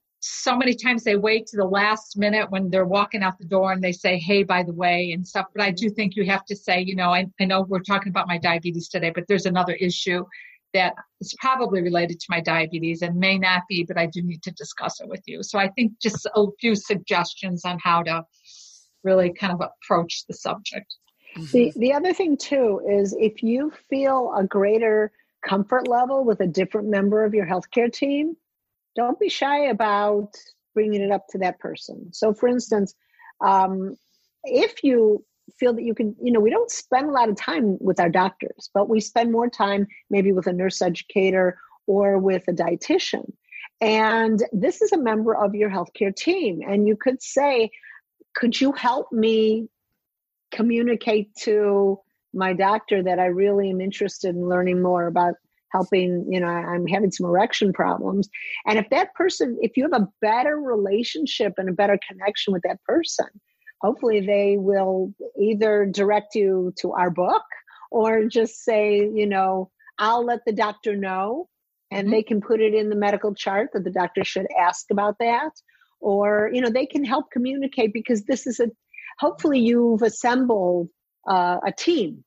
so many times they wait to the last minute when they're walking out the door and they say, hey, by the way, and stuff. But I do think you have to say, you know, I, I know we're talking about my diabetes today, but there's another issue that is probably related to my diabetes and may not be, but I do need to discuss it with you. So I think just a few suggestions on how to really kind of approach the subject. The, the other thing too is if you feel a greater comfort level with a different member of your healthcare team, don't be shy about bringing it up to that person. So for instance, um, if you feel that you can, you know, we don't spend a lot of time with our doctors, but we spend more time maybe with a nurse educator or with a dietitian. And this is a member of your healthcare team. And you could say, could you help me communicate to my doctor that I really am interested in learning more about helping, you know, I'm having some erection problems. And if that person, if you have a better relationship and a better connection with that person, hopefully they will either direct you to our book or just say, you know, I'll let the doctor know, and mm-hmm. they can put it in the medical chart that the doctor should ask about that. Or, you know, they can help communicate, because this is a, hopefully you've assembled uh, a team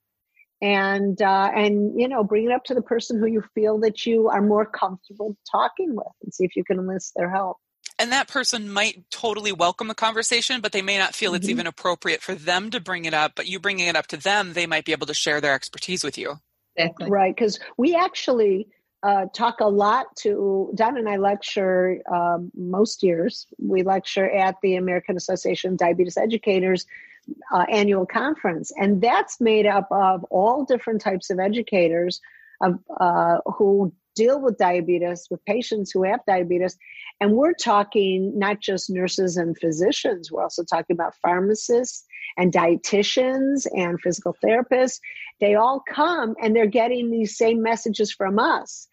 and, uh, and, you know, bring it up to the person who you feel that you are more comfortable talking with and see if you can enlist their help. And that person might totally welcome the conversation, but they may not feel mm-hmm. it's even appropriate for them to bring it up. But you bringing it up to them, they might be able to share their expertise with you. Exactly. Right, because we actually uh, talk a lot to, Don and I lecture um, most years. We lecture at the American Association of Diabetes Educators uh, annual conference. And that's made up of all different types of educators of, uh, who deal with diabetes, with patients who have diabetes. And we're talking not just nurses and physicians, we're also talking about pharmacists and dietitians and physical therapists. They all come and they're getting these same messages from us.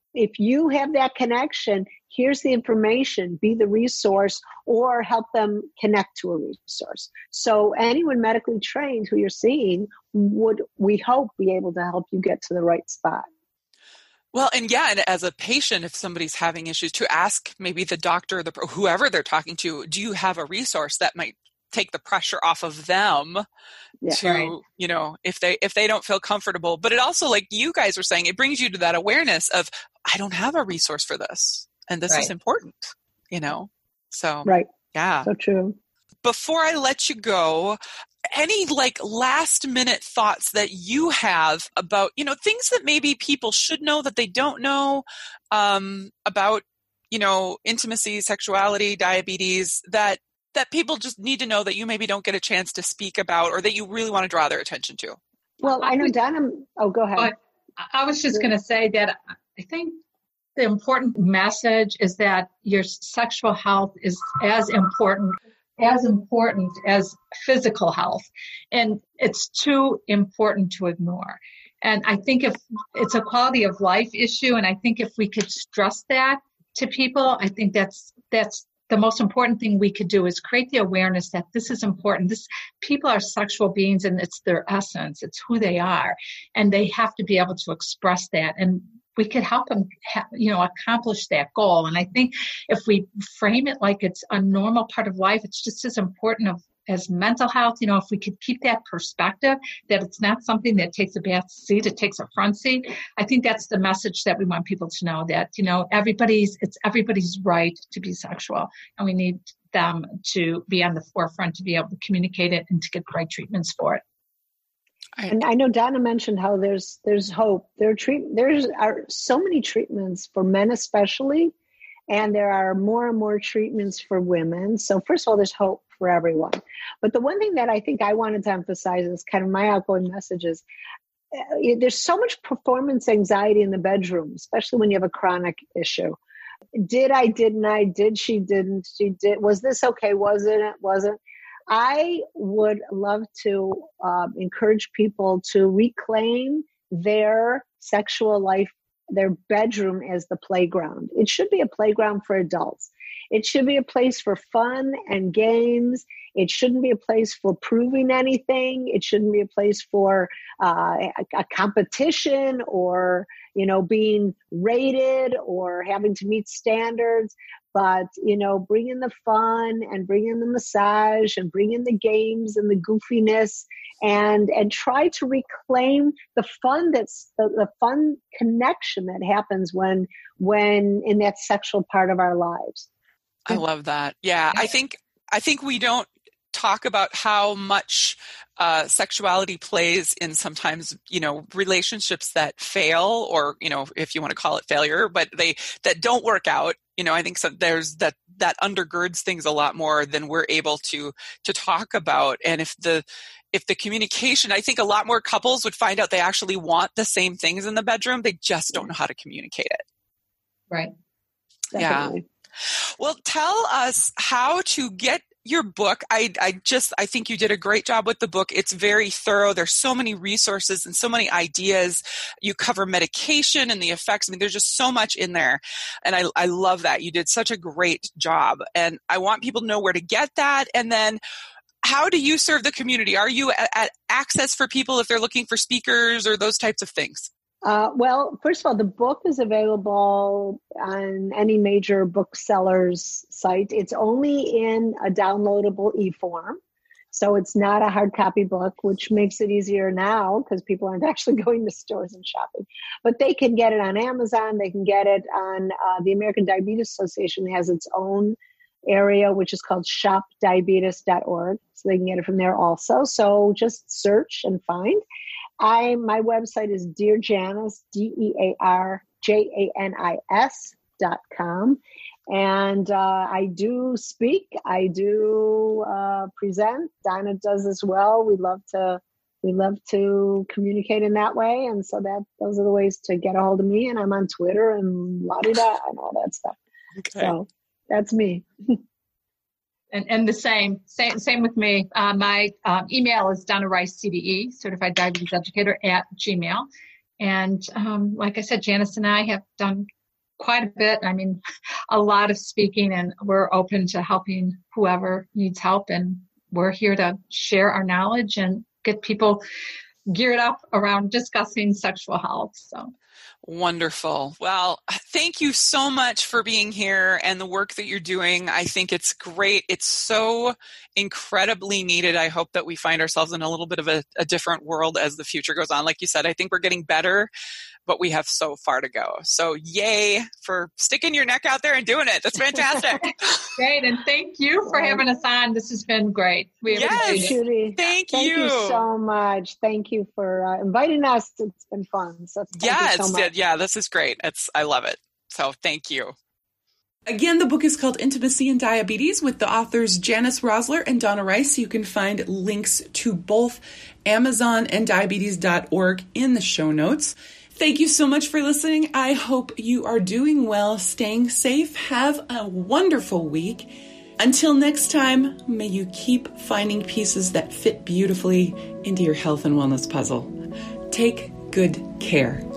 if you have that connection, here's the information, be the resource, or help them connect to a resource. So anyone medically trained who you're seeing would, we hope, be able to help you get to the right spot. Well, and yeah, and as a patient, if somebody's having issues, to ask maybe the doctor, the whoever they're talking to, do you have a resource that might take the pressure off of them yeah, to, right. you know, if they if they don't feel comfortable. But it also, like you guys were saying, it brings you to that awareness of, I don't have a resource for this, and this right. is important, you know? So, right. yeah. So true. Before I let you go, any like last minute thoughts that you have about, you know, things that maybe people should know that they don't know um, about, you know, intimacy, sexuality, diabetes, that that people just need to know that you maybe don't get a chance to speak about, or that you really want to draw their attention to? Well, I know Donna. Oh, go ahead. I was just going to say that I think the important message is that your sexual health is as important as important as physical health. And it's too important to ignore. And I think if it's a quality of life issue, and I think if we could stress that to people, I think that's, that's the most important thing we could do, is create the awareness that this is important. This, people are sexual beings, and it's their essence. It's who they are. And they have to be able to express that. And we could help them, you know, accomplish that goal. And I think if we frame it like it's a normal part of life, it's just as important of, as mental health. You know, if we could keep that perspective, that it's not something that takes a back seat, it takes a front seat. I think that's the message that we want people to know, that, you know, everybody's, it's everybody's right to be sexual, and we need them to be on the forefront to be able to communicate it and to get the right treatments for it. And I know Donna mentioned how there's there's hope. There are treat there's are so many treatments for men especially, and there are more and more treatments for women. So first of all, there's hope for everyone. But the one thing that I think I wanted to emphasize is kind of my outgoing message is, uh, there's so much performance anxiety in the bedroom, especially when you have a chronic issue. Did I, didn't I, did she, didn't she, did, was this okay, wasn't it, wasn't? I would love to uh, encourage people to reclaim their sexual life, their bedroom as the playground. It should be a playground for adults. It should be a place for fun and games. It shouldn't be a place for proving anything. It shouldn't be a place for uh, a, a competition, or, you know, being rated or having to meet standards. But, you know, bring in the fun and bring in the massage and bring in the games and the goofiness, and and try to reclaim the fun that's the, the fun connection that happens when when in that sexual part of our lives. I love that. Yeah, I think I think we don't talk about how much uh, sexuality plays in sometimes, you know, relationships that fail, or, you know, if you want to call it failure, but they that don't work out. You know, I think so, there's that that undergirds things a lot more than we're able to to talk about. And if the if the communication, I think a lot more couples would find out they actually want the same things in the bedroom. They just don't know how to communicate it. Right. Definitely. Yeah. Well, tell us how to get your book. I, I just, I think you did a great job with the book. It's very thorough. There's so many resources and so many ideas. You cover medication and the effects. I mean, there's just so much in there. And I, I love that. You did such a great job. And I want people to know where to get that. And then how do you serve the community? Are you at, at access for people if they're looking for speakers or those types of things? Uh, well, first of all, the book is available on any major bookseller's site. It's only in a downloadable e-form, so it's not a hard copy book, which makes it easier now because people aren't actually going to stores and shopping. But they can get it on Amazon. They can get it on uh, the American Diabetes Association has its own area, which is called shop diabetes dot org. So they can get it from there also. So just search and find. I my website is Dear Janice, D E A R J A N I S dot com. And uh, I do speak. I do uh, present. Donna does as well. We love to we love to communicate in that way. And so that those are the ways to get a hold of me. And I'm on Twitter and la-di-da and all that stuff. Okay. So that's me. And, and the same, same, same with me. Uh, my um, email is Donna Rice, C D E, Certified Diabetes Educator at Gmail. And um, like I said, Janice and I have done quite a bit. I mean, a lot of speaking, and we're open to helping whoever needs help. And we're here to share our knowledge and get people geared up around discussing sexual health. So. Wonderful. Well, thank you so much for being here and the work that you're doing. I think it's great. It's so incredibly needed. I hope that we find ourselves in a little bit of a, a different world as the future goes on. Like you said, I think we're getting better, but we have so far to go. So yay for sticking your neck out there and doing it. That's fantastic. Great. And thank you for having us on. This has been great. We yes. Judy. Thank, thank you. you so much. Thank you for uh, inviting us. It's been fun. So thank yeah, you so much. yeah, this is great. It's, I love it. So thank you. Again, the book is called Intimacy and Diabetes with the authors Janice Rosler and Donna Rice. You can find links to both Amazon and diabetes dot org in the show notes. Thank you so much for listening. I hope you are doing well, staying safe. Have a wonderful week. Until next time, may you keep finding pieces that fit beautifully into your health and wellness puzzle. Take good care.